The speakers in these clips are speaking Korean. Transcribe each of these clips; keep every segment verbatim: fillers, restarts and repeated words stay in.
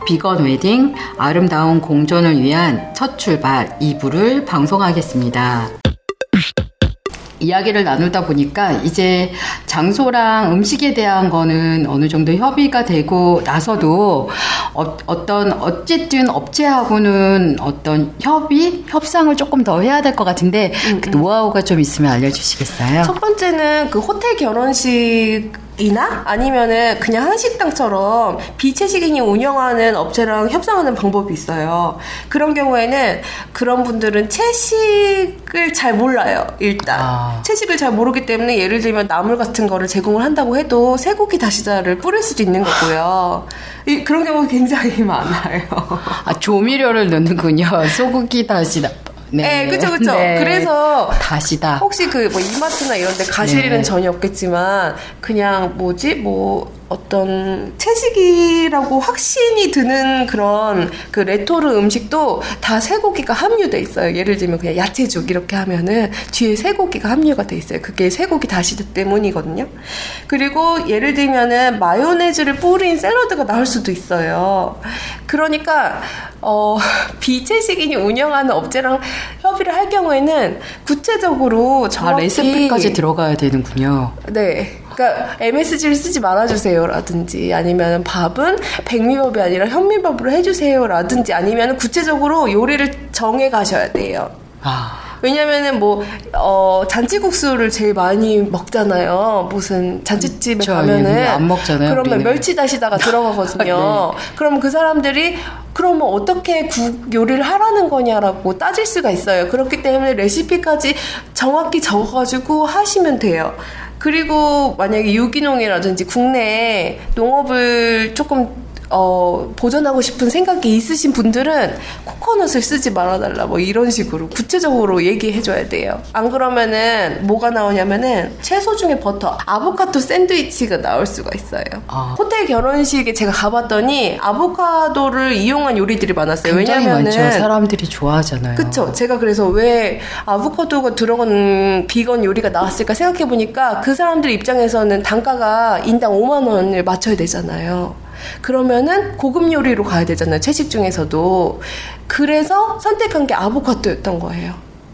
비건 웨딩 아름다운 공존을 위한 첫 출발 이 부를 방송하겠습니다. 이야기를 나누다 보니까 이제 장소랑 음식에 대한 거는 어느 정도 협의가 되고 나서도 어, 어떤 어쨌든 업체하고는 어떤 협의, 협상을 조금 더 해야 될 것 같은데 음, 그 노하우가 좀 있으면 알려주시겠어요? 첫 번째는 그 호텔 결혼식 이나 아니면은 그냥 한식당처럼 비채식인이 운영하는 업체랑 협상하는 방법이 있어요. 그런 경우에는 그런 분들은 채식을 잘 몰라요. 일단 아. 채식을 잘 모르기 때문에 예를 들면 나물 같은 거를 제공을 한다고 해도 쇠고기 다시다를 뿌릴 수도 있는 거고요. 이, 그런 경우가 굉장히 많아요. 아, 조미료를 넣는군요. 소고기 다시다. 네, 네, 그쵸, 그쵸. 네. 그래서 다시다. 혹시 그 뭐 이마트나 이런 데 가실 네. 일은 전혀 없겠지만 그냥 뭐지 뭐 어떤 채식이라고 확신이 드는 그런 그 레토르 음식도 다 쇠고기가 함유돼 있어요. 예를 들면 그냥 야채죽 이렇게 하면은 뒤에 쇠고기가 함유가 돼 있어요. 그게 쇠고기 다시다 때문이거든요. 그리고 예를 들면은 마요네즈를 뿌린 샐러드가 나올 수도 있어요. 그러니까 어, 비채식인이 운영하는 업체랑 협의를 할 경우에는 구체적으로 정확히 아, 레시피까지 들어가야 되는군요. 네. 그러니까 엠에스지를 쓰지 말아주세요라든지 아니면 밥은 백미밥이 아니라 현미밥으로 해주세요라든지 아니면 구체적으로 요리를 정해 가셔야 돼요. 아. 왜냐면은 뭐, 어, 잔치국수를 제일 많이 먹잖아요. 무슨 잔치집에 저, 가면은. 안 먹잖아요. 그러면 우리는. 멸치 다시다가 들어가거든요. 네. 그러면 그 사람들이 그러면 어떻게 국 요리를 하라는 거냐라고 따질 수가 있어요. 그렇기 때문에 레시피까지 정확히 적어가지고 하시면 돼요. 그리고 만약에 유기농이라든지 국내에 농업을 조금 어, 보존하고 싶은 생각이 있으신 분들은 코코넛을 쓰지 말아달라 뭐 이런 식으로 구체적으로 얘기해줘야 돼요. 안 그러면은 뭐가 나오냐면은 채소 중에 버터, 아보카도 샌드위치가 나올 수가 있어요. 아. 호텔 결혼식에 제가 가봤더니 아보카도를 이용한 요리들이 많았어요. 굉장히 왜냐면은 많죠. 사람들이 좋아하잖아요. 그쵸. 제가 그래서 왜 아보카도가 들어간 비건 요리가 나왔을까 생각해보니까 그 사람들 입장에서는 단가가 인당 오만 원을 맞춰야 되잖아요. 그러면은 고급 요리로 가야 되잖아요. 채식 중에서도. 그래서 선택한 게 아보카도였던 거예요.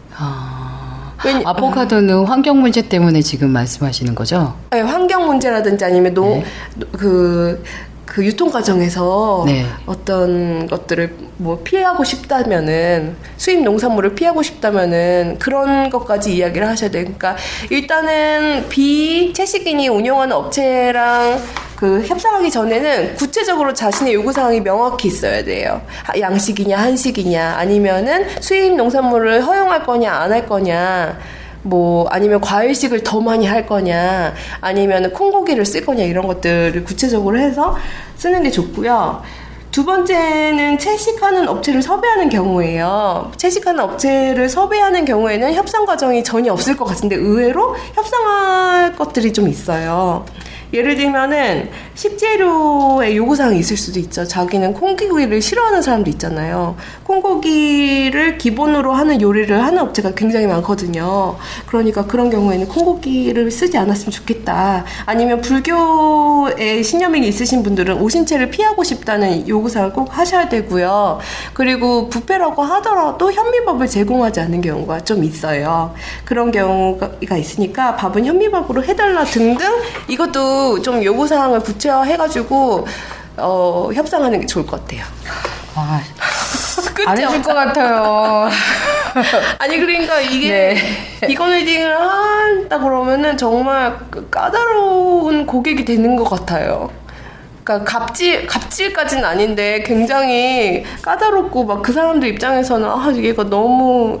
아, 왜냐, 아보카도는 음. 환경 문제 때문에 지금 말씀하시는 거죠? 네, 환경 문제라든지 아니면 노, 네. 그, 그 유통 과정에서 네. 어떤 것들을 뭐 피하고 싶다면은 수입 농산물을 피하고 싶다면은 그런 것까지 이야기를 하셔야 돼요. 그러니까 일단은 비채식인이 운영하는 업체랑 그 협상하기 전에는 구체적으로 자신의 요구사항이 명확히 있어야 돼요. 양식이냐 한식이냐 아니면은 수입 농산물을 허용할 거냐 안 할 거냐 뭐 아니면 과일식을 더 많이 할 거냐 아니면 콩고기를 쓸 거냐 이런 것들을 구체적으로 해서 쓰는 게 좋고요. 두 번째는 채식하는 업체를 섭외하는 경우예요. 채식하는 업체를 섭외하는 경우에는 협상 과정이 전혀 없을 것 같은데 의외로 협상할 것들이 좀 있어요. 예를 들면은 식재료의 요구사항이 있을 수도 있죠. 자기는 콩고기를 싫어하는 사람도 있잖아요. 콩고기를 기본으로 하는 요리를 하는 업체가 굉장히 많거든요. 그러니까 그런 경우에는 콩고기를 쓰지 않았으면 좋겠다. 아니면 불교에 신념이 있으신 분들은 오신채를 피하고 싶다는 요구사항을 꼭 하셔야 되고요. 그리고 뷔페라고 하더라도 현미밥을 제공하지 않는 경우가 좀 있어요. 그런 경우가 있으니까 밥은 현미밥으로 해달라 등등 이것도 좀 요구사항을 구체화해가지고 어, 협상하는 게 좋을 것 같아요. 아, 안 해줄 것 같아요. 아니 그러니까 이게 네. 비건 웨딩을 한다 그러면은 정말 까다로운 고객이 되는 것 같아요. 그러니까 갑질, 갑질까지는 아닌데 굉장히 까다롭고 막 그 사람들 입장에서는 아 얘가 너무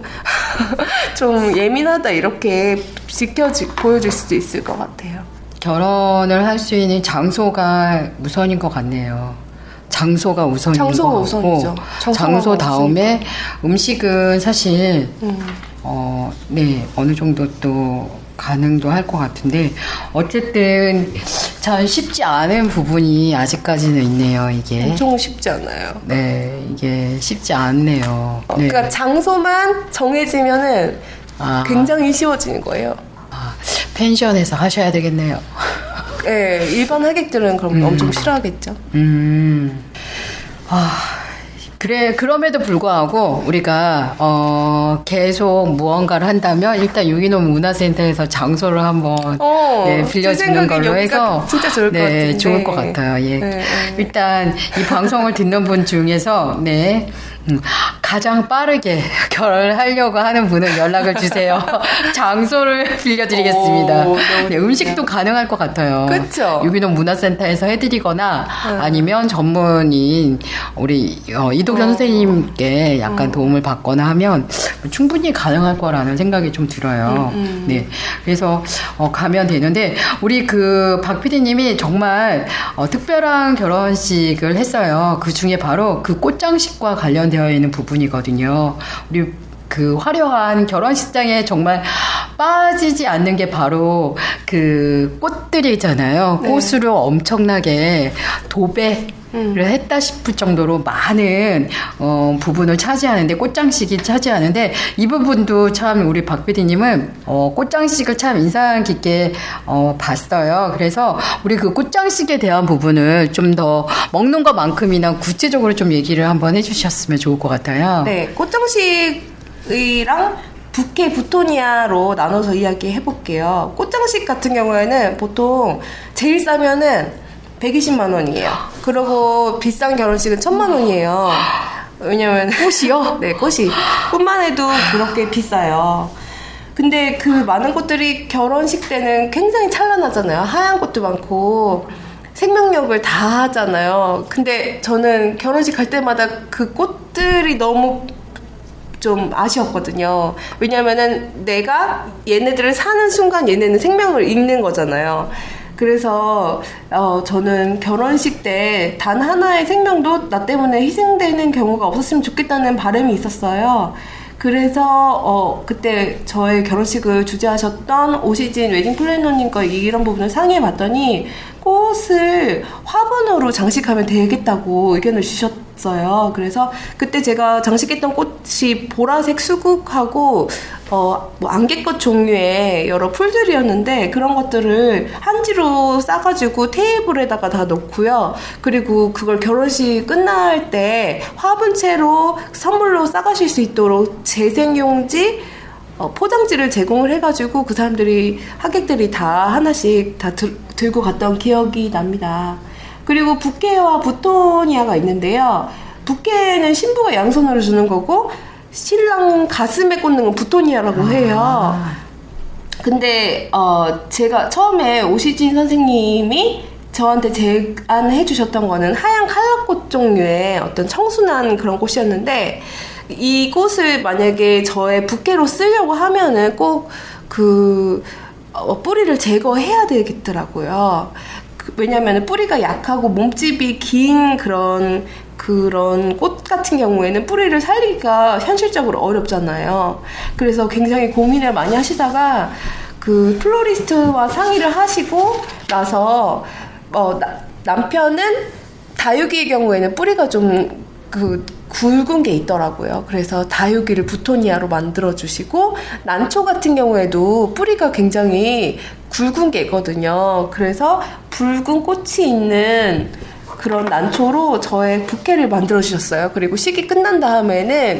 좀 예민하다 이렇게 지켜지 보여줄 수도 있을 것 같아요. 결혼을 할 수 있는 장소가 우선인 것 같네요. 장소가 우선인 장소가 것 같고 우선이죠. 장소 다음에 우선이죠. 음식은 사실 음. 어, 네 어느 정도 또 가능도 할 것 같은데 어쨌든 참 쉽지 않은 부분이 아직까지는 있네요. 이게 엄청 쉽지 않아요. 네 이게 쉽지 않네요. 어, 네. 그러니까 장소만 정해지면은 아. 굉장히 쉬워지는 거예요. 아, 펜션에서 하셔야 되겠네요. 네, 일반 하객들은 그럼 음. 엄청 싫어하겠죠. 음. 아. 그래, 그럼에도 불구하고 우리가 어, 계속 무언가를 한다면 일단 유기농 문화센터에서 장소를 한번 어, 네, 빌려주는 걸로 해서 진짜 좋을 것 네, 같은데. 좋을 것 같아요. 예. 네, 네. 일단 이 방송을 듣는 분 중에서 네. 음, 가장 빠르게 결혼을 하려고 하는 분은 연락을 주세요. 장소를 빌려드리겠습니다. 오, 네, 음식도 가능할 것 같아요. 그렇죠. 유기농 문화센터에서 해드리거나 음. 아니면 전문인 우리 어, 이도경 어. 선생님께 약간 어. 도움을 받거나 하면 충분히 가능할 거라는 생각이 좀 들어요. 음, 음. 네, 그래서 어, 가면 되는데 우리 그 박 피디님이 정말 어, 특별한 결혼식을 했어요. 그 중에 바로 그 꽃장식과 관련 되어 있는 부분이거든요. 우리 그 화려한 결혼식장에 정말 빠지지 않는 게 바로 그 꽃들이잖아요. 네. 꽃으로 엄청나게 도배 음. 를 했다 싶을 정도로 많은 어, 부분을 차지하는데 꽃장식이 차지하는데 이 부분도 참 우리 박 피디님은 어, 꽃장식을 참 인상 깊게 어, 봤어요. 그래서 우리 그 꽃장식에 대한 부분을 좀 더 먹는 것만큼이나 구체적으로 좀 얘기를 한번 해주셨으면 좋을 것 같아요. 네, 꽃장식이랑 부케 부토니아로 나눠서 이야기해 볼게요. 꽃장식 같은 경우에는 보통 제일 싸면은 백이십만 원이에요. 그리고 비싼 결혼식은 천만 원이에요. 왜냐면 꽃이요? 네, 꽃이 꽃만 해도 그렇게 비싸요. 근데 그 많은 꽃들이 결혼식 때는 굉장히 찬란하잖아요. 하얀 꽃도 많고 생명력을 다 하잖아요. 근데 저는 결혼식 갈 때마다 그 꽃들이 너무 좀 아쉬웠거든요. 왜냐면은 내가 얘네들을 사는 순간 얘네는 생명을 잃는 거잖아요. 그래서 어, 저는 결혼식 때 단 하나의 생명도 나 때문에 희생되는 경우가 없었으면 좋겠다는 바람이 있었어요. 그래서 어, 그때 저의 결혼식을 주재하셨던 오시진 웨딩 플래너님과 이런 부분을 상의해봤더니 꽃을 화분으로 장식하면 되겠다고 의견을 주셨어요. 그래서 그때 제가 장식했던 꽃이 보라색 수국하고 어, 뭐 안개꽃 종류의 여러 풀들이었는데 그런 것들을 한지로 싸가지고 테이블에다가 다 놓고요. 그리고 그걸 결혼식 끝날 때 화분채로 선물로 싸가실 수 있도록 재생용지 어, 포장지를 제공을 해가지고 그 사람들이 하객들이 다 하나씩 다 들, 들고 갔던 기억이 납니다. 그리고 부케와 부토니아가 있는데요. 부케는 신부가 양손으로 주는 거고 신랑 가슴에 꽂는 건 부토니아라고 해요. 아. 근데 어, 제가 처음에 오시진 선생님이 저한테 제안해 주셨던 거는 하얀 칼라꽃 종류의 어떤 청순한 그런 꽃이었는데 이 꽃을 만약에 저의 부케로 쓰려고 하면은 꼭 그 어, 뿌리를 제거해야 되겠더라고요. 그, 왜냐면은 뿌리가 약하고 몸집이 긴 그런 그런 꽃 같은 경우에는 뿌리를 살리기가 현실적으로 어렵잖아요. 그래서 굉장히 고민을 많이 하시다가 그 플로리스트와 상의를 하시고 나서 어, 나, 남편은 다육이의 경우에는 뿌리가 좀 그 굵은 게 있더라고요. 그래서 다육이를 부토니아로 만들어주시고 난초 같은 경우에도 뿌리가 굉장히 굵은 게 있거든요. 그래서 붉은 꽃이 있는 그런 난초로 저의 부케를 만들어주셨어요. 그리고 식이 끝난 다음에는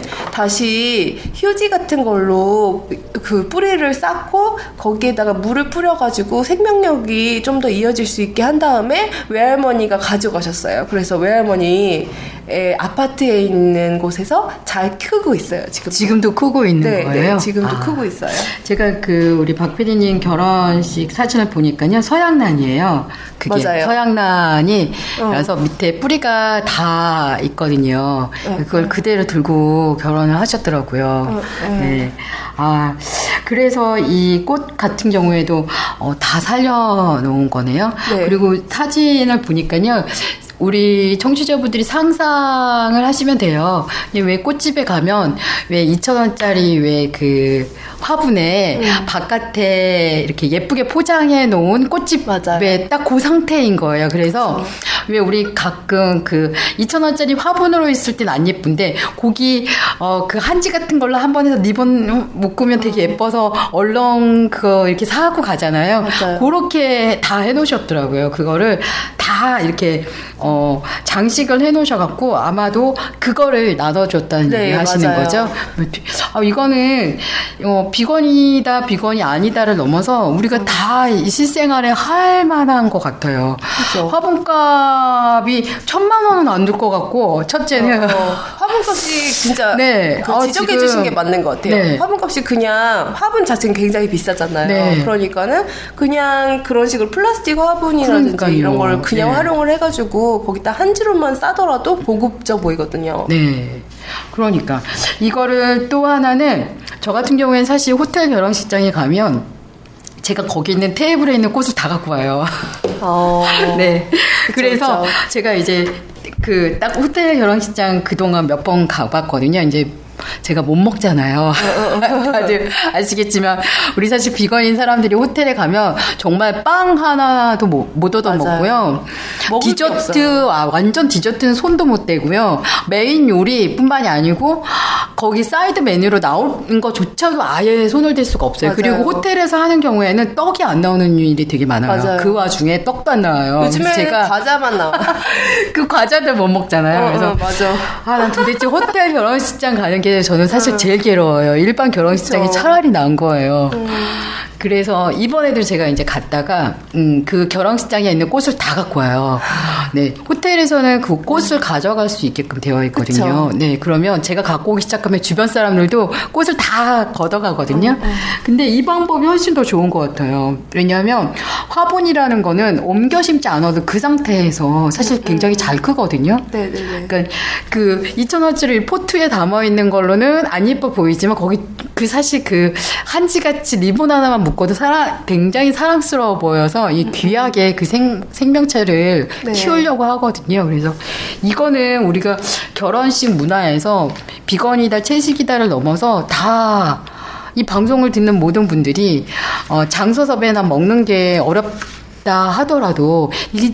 다시 휴지 같은 걸로 그 뿌리를 쌓고 거기에다가 물을 뿌려가지고 생명력이 좀 더 이어질 수 있게 한 다음에 외할머니가 가져가셨어요. 그래서 외할머니 아파트에 있는 곳에서 잘 크고 있어요. 지금 지금도 크고 있는 네, 거예요? 네, 지금도 아, 크고 있어요. 제가 그 우리 박 피디님 결혼식 사진을 보니까요, 서양란이에요. 그게 맞아요. 서양란이 어. 그래서 밑에 뿌리가 다 있거든요. 어, 그걸 어. 그대로 들고 결혼을 하셨더라고요. 어, 어. 네. 아, 그래서 이 꽃 같은 경우에도 어, 다 살려놓은 거네요. 네. 그리고 사진을 보니까요. 우리 청취자분들이 상상을 하시면 돼요. 왜 꽃집에 가면 왜 이천 원짜리 왜 그 화분에 음. 바깥에 이렇게 예쁘게 포장해 놓은 꽃집 왜 딱 그 상태인 거예요. 그래서 그렇죠. 왜 우리 가끔 그 이천 원짜리 화분으로 있을 땐 안 예쁜데 거기 어 그 한지 같은 걸로 한 번 해서 리본 묶으면 되게 예뻐서 얼렁 그거 이렇게 사갖고 가잖아요. 맞아요. 그렇게 다 해놓으셨더라고요. 그거를 다 이렇게 어, 장식을 해놓으셔갖고 아마도 그거를 나눠줬다는 네, 얘기 하시는 맞아요. 거죠. 아, 이거는 어, 비건이다 비건이 아니다를 넘어서 우리가 음. 다 이 실생활에 할 만한 것 같아요. 그렇죠. 화분값이 천만 원은 안 들 것 같고 첫째는 어, 어. 화분값이 진짜 네. 그 어, 지적해 지금, 주신 게 맞는 것 같아요. 네. 화분값이 그냥 화분 자체는 굉장히 비싸잖아요. 네. 그러니까는 그냥 그런 식으로 플라스틱 화분이라든지 그러니까요. 이런 걸 그냥 네. 활용을 해가지고 거기다 한 지로만 싸더라도 보급져 보이거든요. 네. 그러니까 이거를 또 하나는 저 같은 경우에는 사실 호텔 결혼식장에 가면 제가 거기 있는 테이블에 있는 꽃을 다 갖고 와요. 어, 네. 그쵸, 그래서 그쵸. 제가 이제 그 딱 호텔 결혼식장 그동안 몇 번 가봤거든요. 이제 제가 못 먹잖아요. 다들 아시겠지만 우리 사실 비건인 사람들이 호텔에 가면 정말 빵 하나도 못, 못 얻어 먹고요. 디저트 아, 완전 디저트는 손도 못 대고요. 메인 요리뿐만이 아니고 거기 사이드 메뉴로 나오는 것조차도 아예 손을 댈 수가 없어요. 맞아요. 그리고 호텔에서 하는 경우에는 떡이 안 나오는 일이 되게 많아요. 맞아요. 그 와중에 떡도 안 나와요. 요즘에는 제가 과자만 나와. 그 과자들 못 먹잖아요. 어, 그래서 어, 맞아. 아, 난 도대체 호텔 결혼식장 가는 게 저는 사실 제일 괴로워요. 일반 결혼식장이 그쵸. 차라리 나은 거예요. 음. 그래서 이번에도 제가 이제 갔다가 음, 그 결혼식장에 있는 꽃을 다 갖고 와요. 네, 호텔에서는 그 꽃을 가져갈 수 있게끔 되어 있거든요. 그쵸. 네, 그러면 제가 갖고 오기 시작하면 주변 사람들도 꽃을 다 걷어가거든요. 음, 음. 근데 이 방법이 훨씬 더 좋은 것 같아요. 왜냐하면 화분이라는 거는 옮겨 심지 않아도 그 상태에서 사실 굉장히 잘 크거든요. 네, 네, 네. 그러니까 그 이천 원짜리 포트에 담아 있는 걸로는 안 예뻐 보이지만 거기 그 사실 그 한지같이 리본 하나만 묶어도 사람 굉장히 사랑스러워 보여서 이 귀하게 그 생, 생명체를 네. 키우려고 하거든요. 그래서 이거는 우리가 결혼식 문화에서 비건이다 채식이다를 넘어서 다 이 방송을 듣는 모든 분들이 어, 장소 섭외나 먹는 게 어렵다 하더라도 이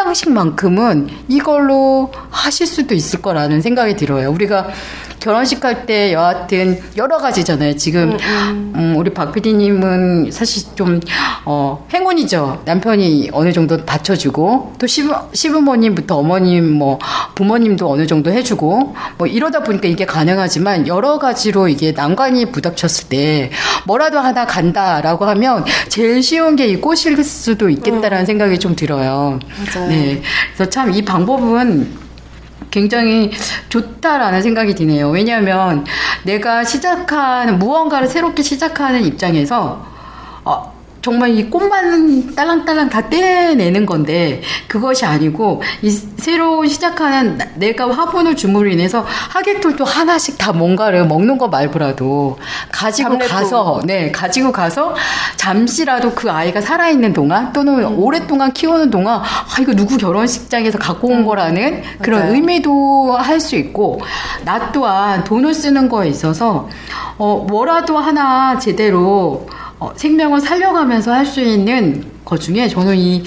꽃장식만큼은 이걸로 하실 수도 있을 거라는 생각이 들어요. 우리가 결혼식 할 때 여하튼 여러 가지잖아요. 지금 음, 음. 음, 우리 박 피디님은 사실 좀 어, 행운이죠. 남편이 어느 정도 받쳐주고 또 시부, 시부모님부터 어머님 뭐 부모님도 어느 정도 해주고 뭐 이러다 보니까 이게 가능하지만 여러 가지로 이게 난관이 부닥쳤을 때 뭐라도 하나 간다라고 하면 제일 쉬운 게 이 꽃일 수도 있겠다라는 음. 생각이 좀 들어요. 맞아요. 네, 그래서 참 이 방법은 굉장히 좋다라는 생각이 드네요. 왜냐하면 내가 시작하는 무언가를 새롭게 시작하는 입장에서 어, 정말 이 꽃만 딸랑딸랑 다 떼내는 건데 그것이 아니고 이 새로 시작하는 내가 화분을 줌으로 인해서 하객들도 하나씩 다 뭔가를 먹는 거 말고라도 가지고 잡내도. 가서 네 가지고 가서 잠시라도 그 아이가 살아있는 동안 또는 음. 오랫동안 키우는 동안 아 이거 누구 결혼식장에서 갖고 온 음. 거라는 그런 맞아요. 의미도 할 수 있고 나 또한 돈을 쓰는 거에 있어서 어 뭐라도 하나 제대로 어, 생명을 살려가면서 할 수 있는 것 중에 저는 이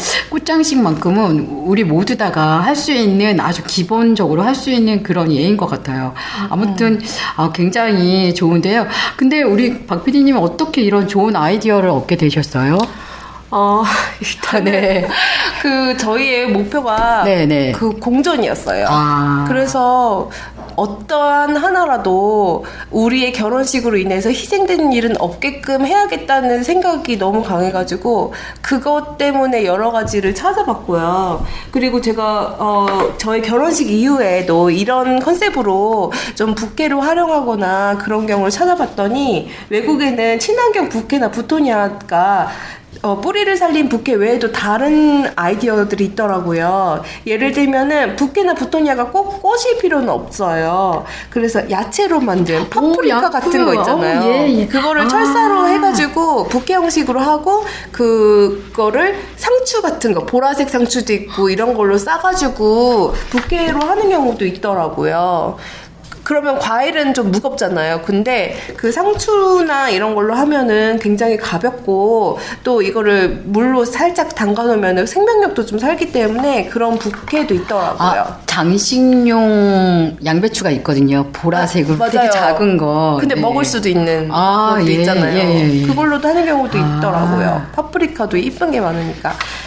꽃장식만큼은 우리 모두 다가 할 수 있는 아주 기본적으로 할 수 있는 그런 예인 것 같아요. 아무튼 아, 굉장히 좋은데요. 근데 우리 박 피디님은 어떻게 이런 좋은 아이디어를 얻게 되셨어요? 어, 일단, 네. 그, 저희의 목표가 네네. 그 공존이었어요. 아. 그래서 어떠한 하나라도 우리의 결혼식으로 인해서 희생되는 일은 없게끔 해야겠다는 생각이 너무 강해가지고 그것 때문에 여러 가지를 찾아봤고요. 그리고 제가 어 저희 결혼식 이후에도 이런 컨셉으로 좀 부케로 활용하거나 그런 경우를 찾아봤더니 외국에는 친환경 부케나 부토니아가 어, 뿌리를 살린 부케 외에도 다른 아이디어들이 있더라고요. 예를 들면은 부케나 부토니아가 꼭 꽃일 필요는 없어요. 그래서 야채로 만든 파프리카 오, 같은 거 있잖아요. 오, 예, 예. 그거를 아. 철사로 해가지고 부케 형식으로 하고 그거를 상추 같은 거 보라색 상추도 있고 이런 걸로 싸가지고 부케로 하는 경우도 있더라고요. 그러면 과일은 좀 무겁잖아요. 근데 그 상추나 이런 걸로 하면은 굉장히 가볍고 또 이거를 물로 살짝 담가 놓으면 생명력도 좀 살기 때문에 그런 부케도 있더라고요. 아, 장식용 양배추가 있거든요. 보라색으로 아, 되게 작은 거. 근데 네. 먹을 수도 있는 아, 것도 예, 있잖아요. 예, 예. 그걸로도 하는 경우도 아. 있더라고요. 파프리카도 이쁜 게 많으니까.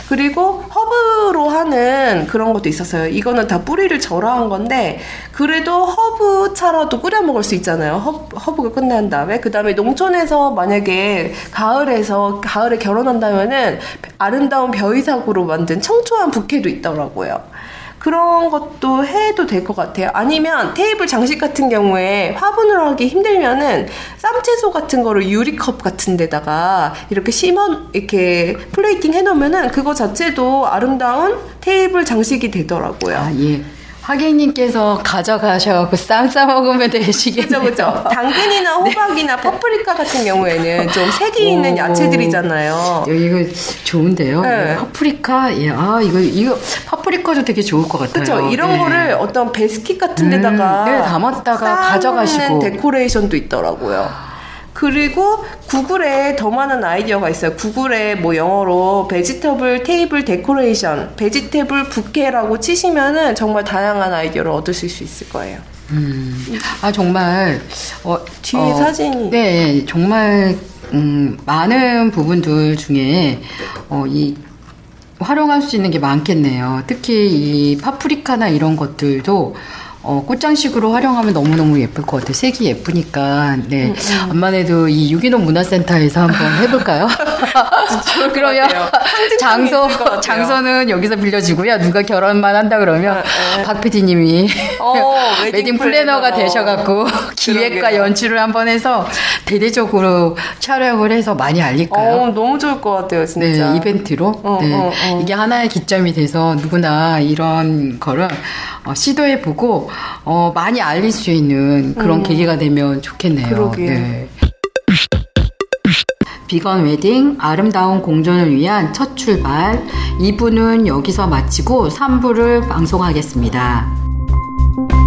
그리고 허브로 하는 그런 것도 있었어요. 이거는 다 뿌리를 절여한 건데 그래도 허브차라도 끓여 먹을 수 있잖아요. 허브, 허브가 끝난 다음에 그 다음에 농촌에서 만약에 가을에서 가을에 결혼한다면은 아름다운 벼이삭으로 만든 청초한 부케도 있더라고요. 그런 것도 해도 될 것 같아요. 아니면 테이블 장식 같은 경우에 화분으로 하기 힘들면은 쌈채소 같은 거를 유리컵 같은 데다가 이렇게 심어 이렇게 플레이팅 해놓으면은 그거 자체도 아름다운 테이블 장식이 되더라고요. 아, 예. 화객님께서 가져가셔서 쌈 싸먹으면 되시겠네요. 그죠, 그죠. 당근이나 호박이나 네. 파프리카 같은 경우에는 좀 색이 있는 오, 야채들이잖아요. 이거 좋은데요. 네. 파프리카, 예, 아 이거 이거 파프리카도 되게 좋을 것 같아요. 그렇죠. 이런 네. 거를 어떤 베스킷 같은 데다가 음, 네, 담았다가 가져가시고 데코레이션도 있더라고요. 그리고 구글에 더 많은 아이디어가 있어요. 구글에 뭐 영어로 베지터블 테이블 데코레이션, 베지터블 부케라고 치시면은 정말 다양한 아이디어를 얻으실 수 있을 거예요. 음, 아 정말 어, 뒤에 어, 사진이 네 정말 음, 많은 부분들 중에 어, 이 활용할 수 있는 게 많겠네요. 특히 이 파프리카나 이런 것들도. 어, 꽃장식으로 활용하면 너무너무 예쁠 것 같아요. 색이 예쁘니까. 네. 음, 음. 암만 해도 이 유기농 문화센터에서 한번 해볼까요? 그러면 장소, 장소는 여기서 빌려주고요. 누가 결혼만 한다 그러면 네. 박 피디님이 어, 웨딩, 웨딩 플래너가 플래너. 되셔갖고 기획과 그러게요. 연출을 한번 해서 대대적으로 촬영을 해서 많이 알릴까요? 어, 너무 좋을 것 같아요, 진짜. 네, 이벤트로. 어, 네. 어, 어. 이게 하나의 기점이 돼서 누구나 이런 거를 어, 시도해보고 어, 많이 알릴 수 있는 그런 음. 계기가 되면 좋겠네요. 그러게요. 네. 비건 웨딩 아름다운 공존을 위한 첫 출발 이 부는 여기서 마치고 삼 부를 방송하겠습니다.